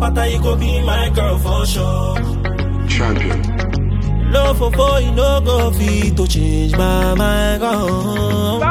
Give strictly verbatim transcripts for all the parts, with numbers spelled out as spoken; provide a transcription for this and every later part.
pata, you go be my girl for sure. Champion. Love for four, you no go fit to change my mind. Oh.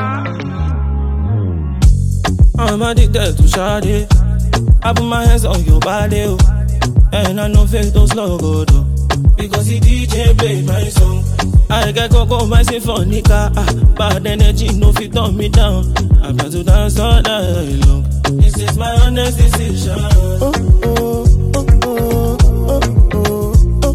I'm addicted to Sade. I put my hands on your body, oh. And I know fake those logo though. Because the D J play my song. I get coco my symphonica. Ah, bad energy no fit turn me down. I'm about to dance all night long. This is my honest decision. Oh, oh, oh, oh, oh, oh.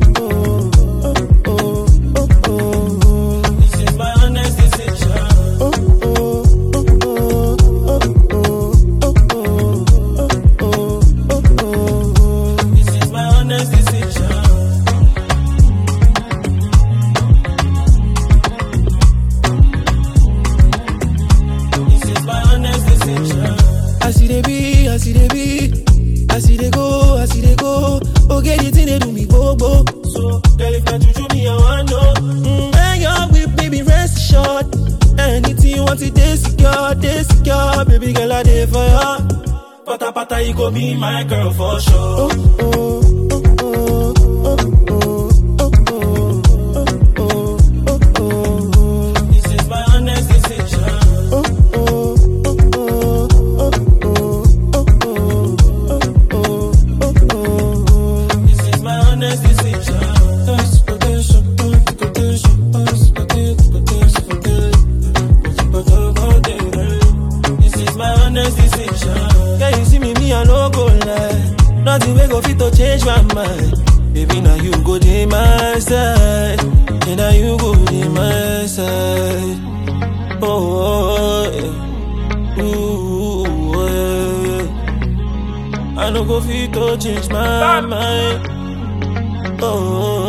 I see they be, I see they be, I see they go, I see they go. Okay, the thing they do me go go. So, girl, if I juju me, I want know. Mm, when you're with me, be rest assured. Anything you want, it they secure, they secure. Baby girl, I there for ya. Pata pata, you go be my girl for sure. Oh, oh, oh, oh, oh, oh, oh, oh, oh. This is my honest decision. Oh, oh. Can you see me, me, I no go lie. Nothing we go fit to change my mind. Baby, now you go to my side. And now you go to my side. Oh, oh, yeah. Ooh, yeah. I no go fit to change my mind. Oh,